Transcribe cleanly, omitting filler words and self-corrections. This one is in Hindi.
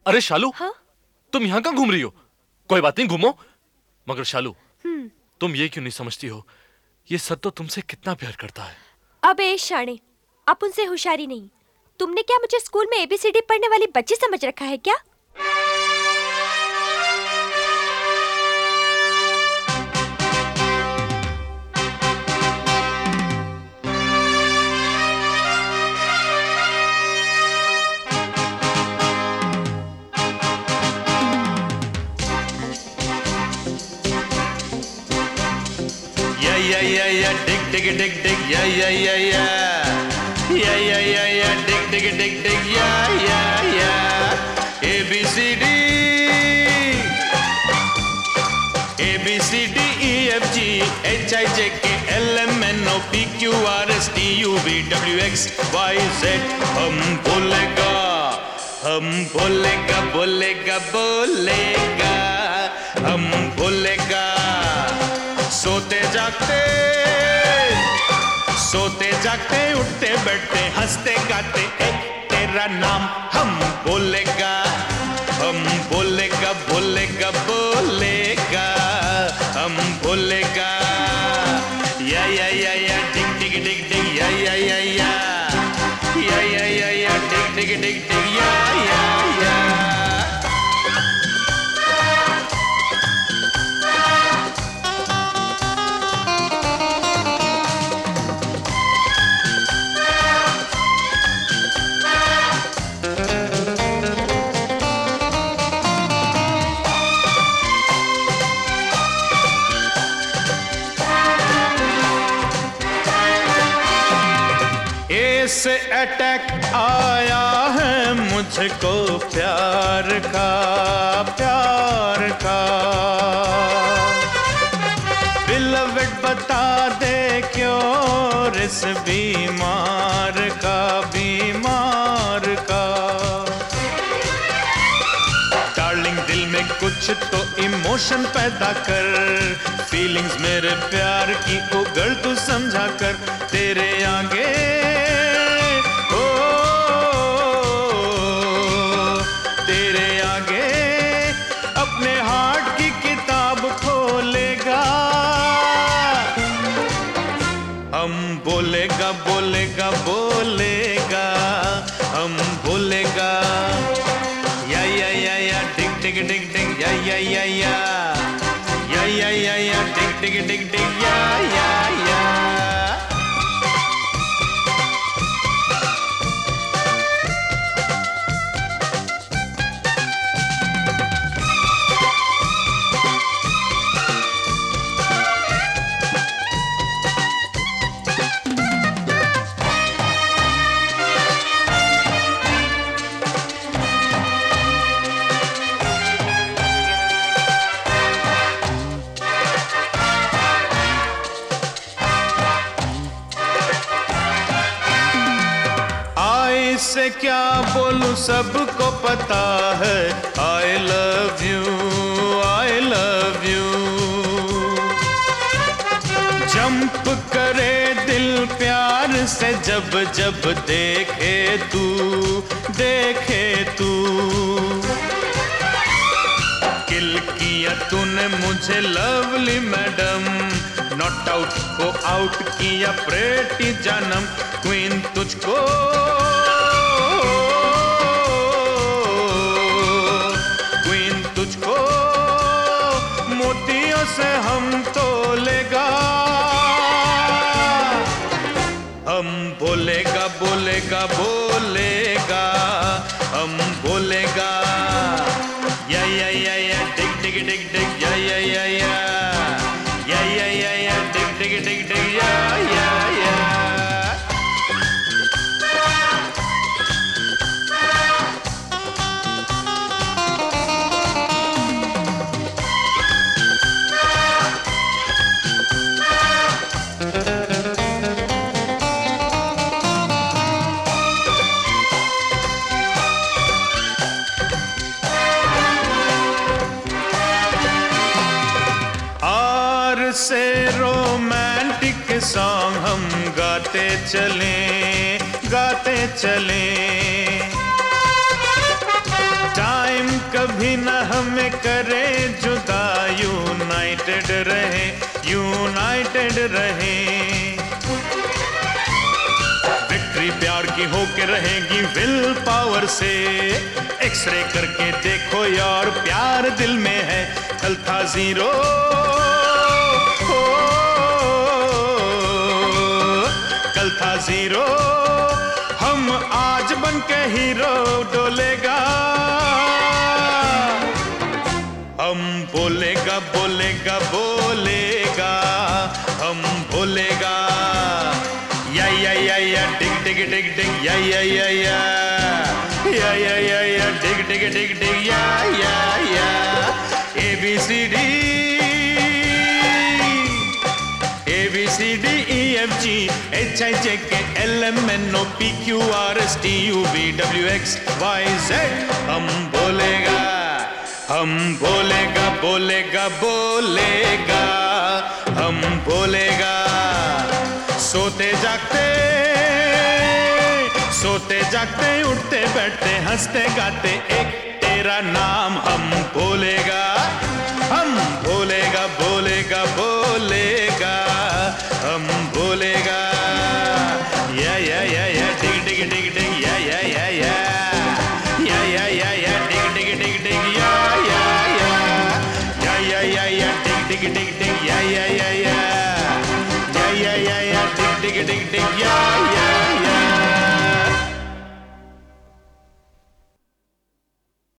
अरे शालू, हाँ? तुम यहाँ कहाँ घूम रही हो? कोई बात नहीं, घूमो। मगर शालू, तुम ये क्यों नहीं समझती हो, ये सर तो तुमसे कितना प्यार करता है। अबे शाणे, आप उनसे होशियारी नहीं। तुमने क्या मुझे स्कूल में एबीसीडी पढ़ने वाली बच्ची समझ रखा है क्या? Yeah, dig, yeah. A B C D, A B C D E F G H I J K L M N O P Q R S T U V W X Y Z. हम बोलेगा, हम बोलेगा, सोते जागते उठते बैठते हंसते गाते एक तेरा नाम हम बोलेगा, हम बोलेगा हम बोलेगा। या डिग डिग या। से अटैक आया है मुझको प्यार का बिलवेड बता दे क्यों इस बीमार का डार्लिंग दिल में कुछ तो इमोशन पैदा कर, फीलिंग्स मेरे प्यार की उगल तू समझा कर, तेरे आगे अपने हार्ट की किताब खोलेगा, हम बोलेगा हम बोलेगा। या डिग डिग या। से क्या बोलूं सबको पता है, I love you। जंप करे दिल प्यार से जब देखे तू किल किया तूने मुझे लवली मैडम, नॉट आउट को आउट किया प्रेटी जानम, क्वीन तुझको मोतियों से हम तोलेगा, हम बोलेगा हम बोलेगा। या डिग डिग या। से रोमांटिक सॉन्ग हम गाते चलें, टाइम कभी न हमें करे जुदा, यूनाइटेड रहे, यूनाइटेड रहे। विक्ट्री प्यार की होके रहेगी विल पावर से, एक्सरे करके देखो यार प्यार दिल में है। कल था जीरो, कल था जीरो, हम आज बन के हीरो डोलेगा। हम बोलेगा बोलेगा बोलेगा, हम बोलेगा। या डिग डिग डिग डिग या डिग डिग डिग डिग या ABCD ABCD EFG HIJK LMNO PQRS TUVWX YZ। हम बोलेगा, हम बोलेगा बोलेगा बोलेगा, हम बोलेगा। सोते जागते, सोते जागते, उठते बैठते, हंसते गाते, एक तेरा नाम हम बोलेगा। हम बोलेगा बोलेगा बोलेगा, हम बोलेगा। या डिग डिग डिग डिग या डिग डिग डिग डिग या डिग डिग डिग डिग या डिग डिग डिग डिग या